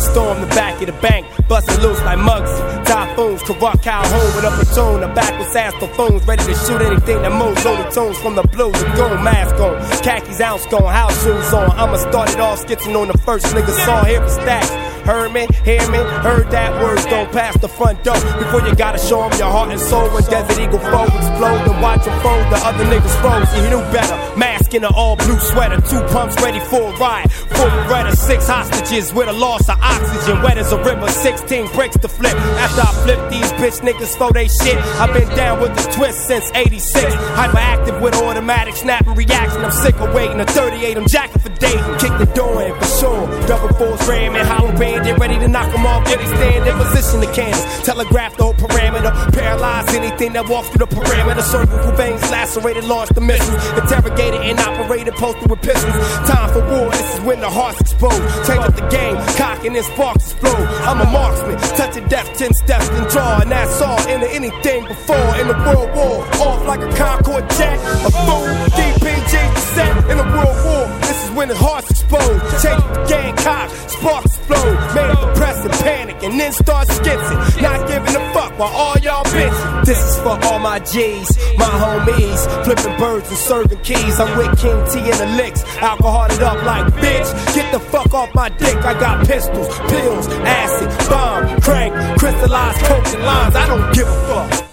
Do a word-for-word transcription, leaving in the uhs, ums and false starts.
storm the back of the bank, bustin' loose like Muggsy. Typhoons, corrupt Calhoun with a platoon of backwards ass buffoons, ready to shoot anything that moves. Only tunes from the blue lagoon, mask on, khakis ounce gone, house shoes on. I'ma start it off skitching on the first nigga song. Here for stacks. Heard me, hear me, heard that words don't pass the front door. Before you gotta show them your heart and soul. When Desert Eagle foe explode and watch them fold, the other niggas froze. You knew better. Mask in an all blue sweater, two pumps ready for a ride. Full Beretta, six hostages with a loss of oxygen. Wet as a river, sixteen bricks to flip. After I flip these bitch niggas for they shit, I've been down with the twist since eighty-six. Hyperactive with automatic snapping reaction. I'm sick of waiting. A thirty-eight, I'm jacking for dating. Kick the door in for sure. Double force ramming, hollow band. They ready to knock them off, they stand in position to candle. Telegraph the whole parameter, paralyze anything that walks through the parameter. Cervical veins lacerated, launched the missiles. Interrogated and operated, posted with pistols. Time for war, this is when the hearts explode. Change up the game, cocking and sparks explode. I'm a marksman, touching death, ten steps and draw. And that's all, into anything before in the world war. Off like a Concorde jet, a fool, D P G set in the world war. This is when the hearts explode. Change up the game, cock, sparks explode. Man, depressing, panic, and then start skitzing. Not giving a fuck while all y'all bitching. This is for all my G's, my homies, flipping birds and serving keys. I'm with King T and the licks, alcoholed up like bitch. Get the fuck off my dick. I got pistols, pills, acid, bomb, crank, crystallized coke and lines. I don't give a fuck.